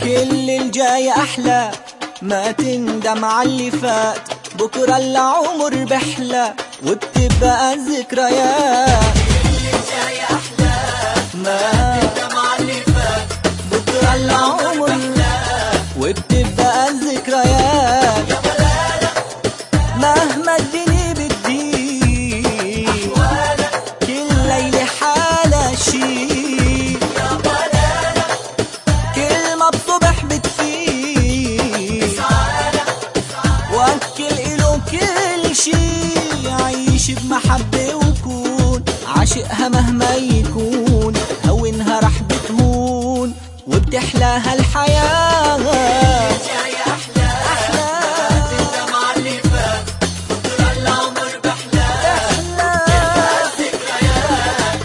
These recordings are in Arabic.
كل الجاي أحلى، ما تندم عاللي فات، بكرة العمر بحلى وبتبقى الذكريات. كل الجاي أحلى، ما تندم عاللي فات، بكرة العمر بحلى وبتبقى الذكريات. يا بلالة مهما الدنيا بتضيق أحوالك، كل ليلة حالة شي، يا بلالة كلمة بصبح بتفيد سعادة وكل إله كل شي. عيش بمحبة وكون عاشقها مهما يكون، هونها رح بتهون وبتحلاها الحياة. جاي أحلى، ما تندم عاللي فات، بكرة العمر بحلى الذكريات.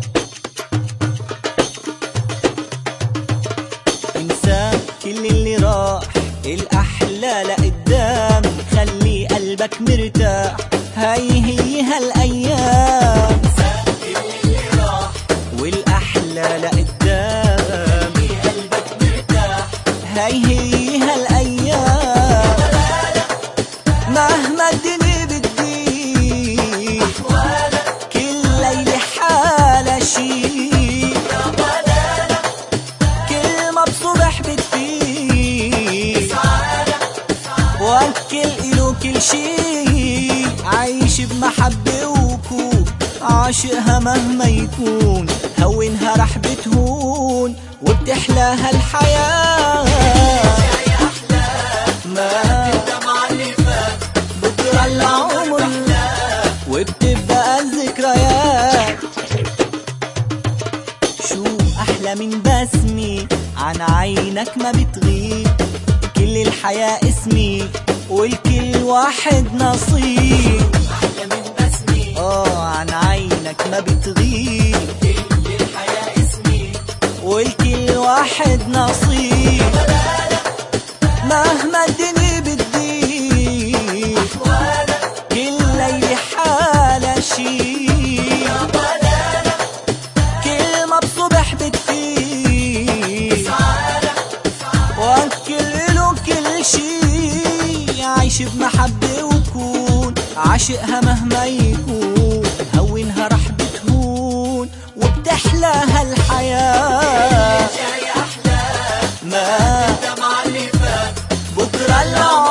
انسى كل اللي راح، الأحلى لقدام، خلي قلبك مرتاح، هاي هي هالأيام. اللي راح والأحلى لقدام، في قلبك مرتاح، هاي هي هالأيام. مهما الدنيا بتضيق أحوالك كل ليلة حالة شي، يا بلالة كلمة بصبح بتفيد سعادة وكل إله كل شي. عايش بمحبة وكون عاشقها مهما يكون، هونها رح بتهون وبتحلاها الحياة. جاي أحلى، ما تندم عاللي فات، بكرة العمر وبتبقى الذكريات. شو أحلى من بسمي عن عينك ما بتغيب، كل الحياة اسمي والكل واحد نصيب. أحلى من بسمي عن عينك ما بتغيب، كل الحياة اسمي والكل واحد نصيب. مهما الدنيا بتضيق أحوالك كل ليلة حالة شي، يا بلالة كلمة بصبح بتفيد سعادة وكل له كل شي. عايش بمحبة وكون عاشقها مهما يكون، هونها رح بتهون وبتحلاها الحياة. جاي أحلى، ما تندم عاللي فات، بكرة العمر